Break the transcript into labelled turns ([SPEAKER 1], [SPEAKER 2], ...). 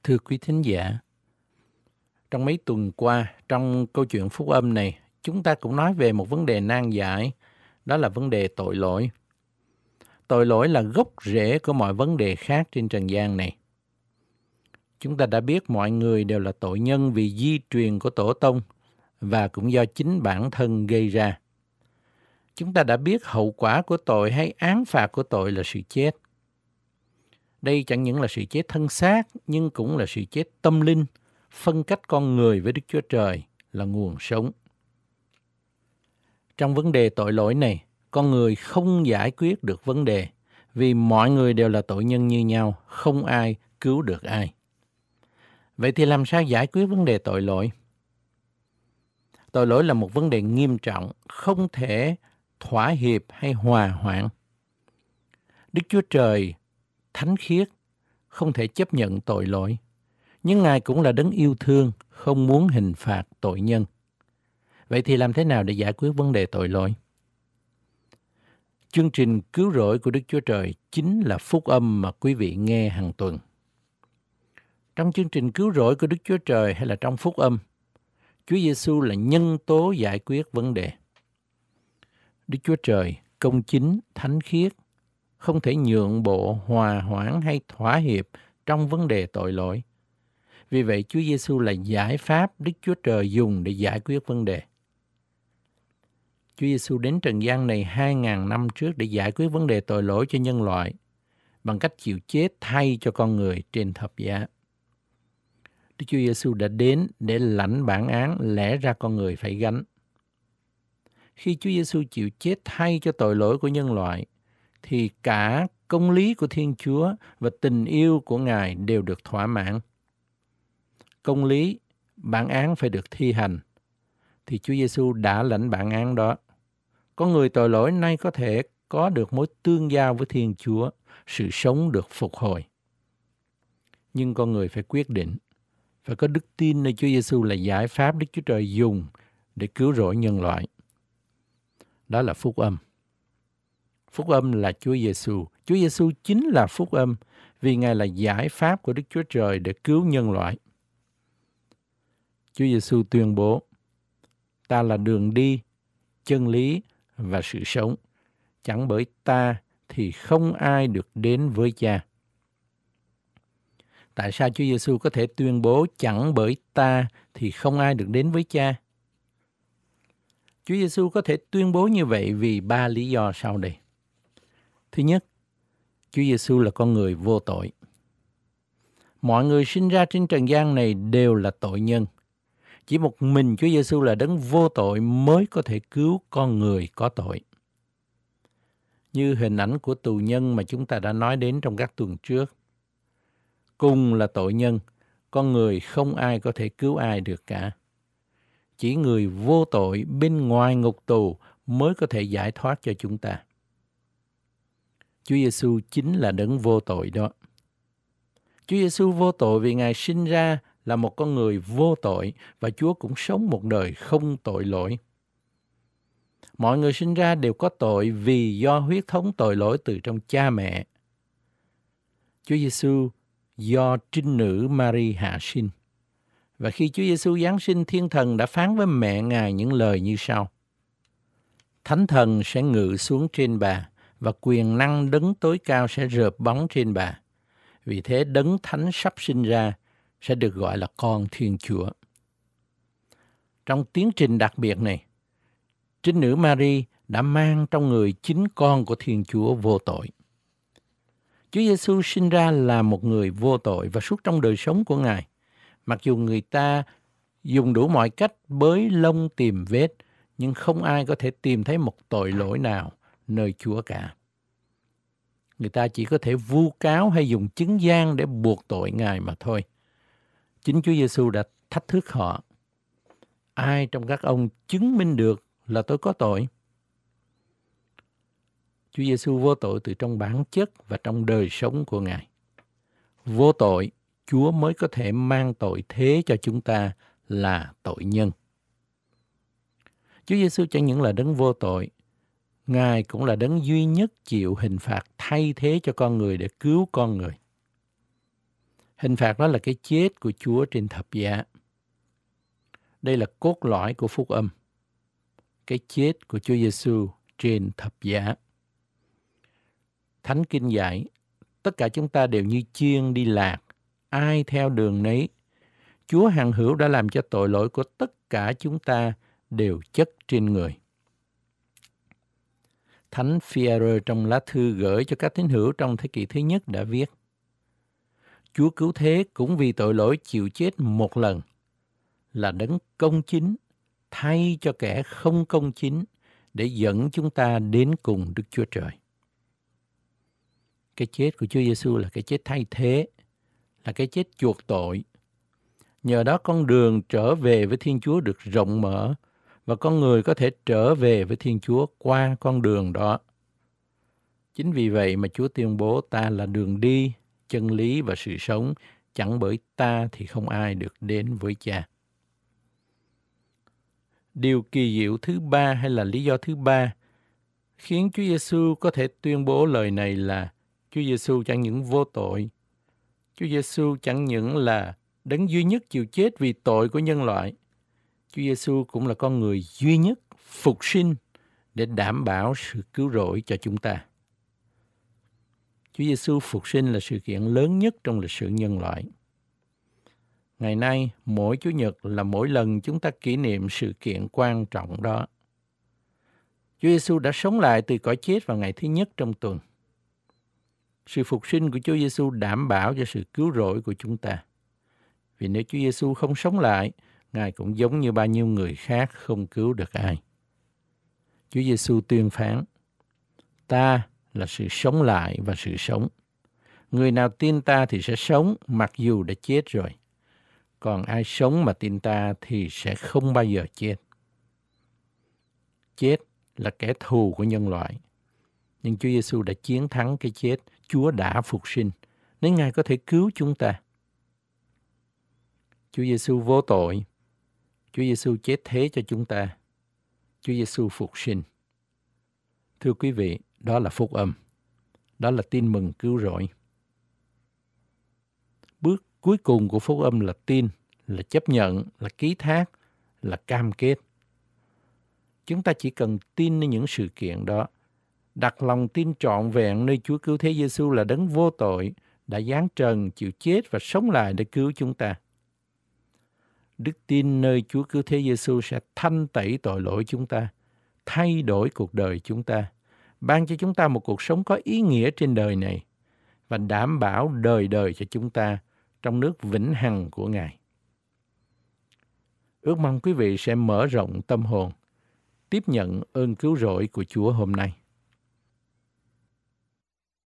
[SPEAKER 1] Thưa quý thính giả, trong mấy tuần qua, trong câu chuyện phúc âm này, chúng ta cũng nói về một vấn đề nan giải, đó là vấn đề tội lỗi. Tội lỗi là gốc rễ của mọi vấn đề khác trên trần gian này. Chúng ta đã biết mọi người đều là tội nhân vì di truyền của tổ tông và cũng do chính bản thân gây ra. Chúng ta đã biết hậu quả của tội hay án phạt của tội là sự chết. Đây chẳng những là sự chết thân xác, nhưng cũng là sự chết tâm linh, phân cách con người với Đức Chúa Trời là nguồn sống. Trong vấn đề tội lỗi này, con người không giải quyết được vấn đề vì mọi người đều là tội nhân như nhau, không ai cứu được ai. Vậy thì làm sao giải quyết vấn đề tội lỗi? Tội lỗi là một vấn đề nghiêm trọng, không thể thỏa hiệp hay hòa hoãn. Đức Chúa Trời thánh khiết, không thể chấp nhận tội lỗi. Nhưng Ngài cũng là đấng yêu thương, không muốn hình phạt tội nhân. Vậy thì làm thế nào để giải quyết vấn đề tội lỗi? Chương trình cứu rỗi của Đức Chúa Trời chính là phúc âm mà quý vị nghe hàng tuần. Trong chương trình cứu rỗi của Đức Chúa Trời hay là trong phúc âm, Chúa Giêsu là nhân tố giải quyết vấn đề. Đức Chúa Trời công chính, thánh khiết, không thể nhượng bộ, hòa hoãn hay thỏa hiệp trong vấn đề tội lỗi. Vì vậy Chúa Giêsu là giải pháp Đức Chúa Trời dùng để giải quyết vấn đề. Chúa Giêsu đến trần gian này 2.000 năm trước để giải quyết vấn đề tội lỗi cho nhân loại bằng cách chịu chết thay cho con người trên thập giá. Đức Chúa Giêsu đã đến để lãnh bản án lẽ ra con người phải gánh. Khi Chúa Giêsu chịu chết thay cho tội lỗi của nhân loại, thì cả công lý của Thiên Chúa và tình yêu của Ngài đều được thỏa mãn. Công lý, bản án phải được thi hành, thì Chúa Giêsu đã lãnh bản án đó. Con người tội lỗi nay có thể có được mối tương giao với Thiên Chúa, sự sống được phục hồi. Nhưng con người phải quyết định, phải có đức tin nơi Chúa Giêsu là giải pháp Đức Chúa Trời dùng để cứu rỗi nhân loại. Đó là phúc âm. Phúc âm là Chúa Giêsu. Chúa Giêsu chính là phúc âm vì Ngài là giải pháp của Đức Chúa Trời để cứu nhân loại. Chúa Giêsu tuyên bố, ta là đường đi, chân lý và sự sống. Chẳng bởi ta thì không ai được đến với Cha. Tại sao Chúa Giêsu có thể tuyên bố chẳng bởi ta thì không ai được đến với Cha? Chúa Giêsu có thể tuyên bố như vậy vì 3 lý do sau đây. Thứ nhất, Chúa Giêsu là con người vô tội. Mọi người sinh ra trên trần gian này đều là tội nhân. Chỉ một mình Chúa Giêsu là đấng vô tội mới có thể cứu con người có tội. Như hình ảnh của tù nhân mà chúng ta đã nói đến trong các tuần trước. Cùng là tội nhân, con người không ai có thể cứu ai được cả. Chỉ người vô tội bên ngoài ngục tù mới có thể giải thoát cho chúng ta. Chúa Giêsu chính là đấng vô tội đó. Chúa Giêsu vô tội vì Ngài sinh ra là một con người vô tội và Chúa cũng sống một đời không tội lỗi. Mọi người sinh ra đều có tội vì do huyết thống tội lỗi từ trong cha mẹ. Chúa Giêsu do trinh nữ Mary hạ sinh. Và khi Chúa Giêsu giáng sinh, Thiên Thần đã phán với mẹ Ngài những lời như sau. Thánh Thần sẽ ngự xuống trên bà và quyền năng đấng tối cao sẽ rợp bóng trên bà. Vì thế đấng thánh sắp sinh ra sẽ được gọi là con Thiên Chúa. Trong tiến trình đặc biệt này, trinh nữ Mary đã mang trong người chính con của Thiên Chúa vô tội. Chúa Giêsu sinh ra là một người vô tội và suốt trong đời sống của Ngài, mặc dù người ta dùng đủ mọi cách bới lông tìm vết, nhưng không ai có thể tìm thấy một tội lỗi nào nơi Chúa cả. Người ta chỉ có thể vu cáo hay dùng chứng gian để buộc tội Ngài mà thôi. Chính Chúa Giêsu đã thách thức họ. Ai trong các ông chứng minh được là tôi có tội? Chúa Giêsu vô tội từ trong bản chất và trong đời sống của Ngài. Vô tội, Chúa mới có thể mang tội thế cho chúng ta là tội nhân. Chúa Giêsu chẳng những là đấng vô tội, Ngài cũng là đấng duy nhất chịu hình phạt thay thế cho con người để cứu con người. Hình phạt đó là cái chết của Chúa trên thập giá. Đây là cốt lõi của phúc âm. Cái chết của Chúa Giêsu trên thập giá. Thánh Kinh dạy, tất cả chúng ta đều như chiên đi lạc, ai theo đường nấy. Chúa hằng hữu đã làm cho tội lỗi của tất cả chúng ta đều chất trên người. Thánh Phi-e-rơ trong lá thư gửi cho các tín hữu trong thế kỷ thứ nhất đã viết: Chúa cứu thế cũng vì tội lỗi chịu chết một lần, là đấng công chính, thay cho kẻ không công chính, để dẫn chúng ta đến cùng Đức Chúa Trời. Cái chết của Chúa Giêsu là cái chết thay thế, là cái chết chuộc tội. Nhờ đó con đường trở về với Thiên Chúa được rộng mở, và con người có thể trở về với Thiên Chúa qua con đường đó. Chính vì vậy mà Chúa tuyên bố ta là đường đi, chân lý và sự sống, chẳng bởi ta thì không ai được đến với Cha. Điều kỳ diệu thứ ba hay là lý do thứ ba khiến Chúa Giêsu có thể tuyên bố lời này là Chúa Giêsu chẳng những vô tội, Chúa Giêsu chẳng những là đấng duy nhất chịu chết vì tội của nhân loại, Chúa Giêsu cũng là con người duy nhất phục sinh để đảm bảo sự cứu rỗi cho chúng ta. Chúa Giêsu phục sinh là sự kiện lớn nhất trong lịch sử nhân loại. Ngày nay, mỗi Chủ nhật là mỗi lần chúng ta kỷ niệm sự kiện quan trọng đó. Chúa Giêsu đã sống lại từ cõi chết vào ngày thứ nhất trong tuần. Sự phục sinh của Chúa Giêsu đảm bảo cho sự cứu rỗi của chúng ta. Vì nếu Chúa Giêsu không sống lại, Ngài cũng giống như bao nhiêu người khác không cứu được ai. Chúa Giêsu tuyên phán: Ta là sự sống lại và sự sống. Người nào tin ta thì sẽ sống mặc dù đã chết rồi. Còn ai sống mà tin ta thì sẽ không bao giờ chết. Chết là kẻ thù của nhân loại. Nhưng Chúa Giêsu đã chiến thắng cái chết. Chúa đã phục sinh, nên Ngài có thể cứu chúng ta. Chúa Giêsu vô tội. Chúa Giêsu chết thế cho chúng ta. Chúa Giêsu phục sinh. Thưa quý vị, đó là phúc âm. Đó là tin mừng cứu rỗi. Bước cuối cùng của phúc âm là tin, là chấp nhận, là ký thác, là cam kết. Chúng ta chỉ cần tin nơi những sự kiện đó, đặt lòng tin trọn vẹn nơi Chúa cứu thế Giêsu là đấng vô tội, đã giáng trần, chịu chết và sống lại để cứu chúng ta. Đức tin nơi Chúa cứu thế Giêsu sẽ thanh tẩy tội lỗi chúng ta, thay đổi cuộc đời chúng ta, ban cho chúng ta một cuộc sống có ý nghĩa trên đời này và đảm bảo đời đời cho chúng ta trong nước vĩnh hằng của Ngài. Ước mong quý vị sẽ mở rộng tâm hồn, tiếp nhận ơn cứu rỗi của Chúa hôm nay.